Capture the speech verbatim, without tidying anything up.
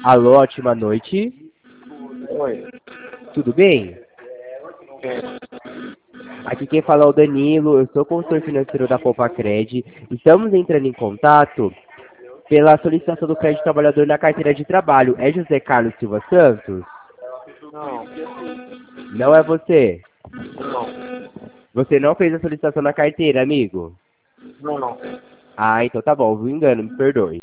Alô, ótima noite. Oi. Tudo bem? É. Aqui quem fala é o Danilo, eu sou consultor financeiro da Copacred. Estamos entrando em contato pela solicitação do crédito trabalhador na carteira de trabalho. É José Carlos Silva Santos? Não. Não é você? Não. Você não fez a solicitação na carteira, amigo? Não, não. Ah, então tá bom, me engano, me perdoe.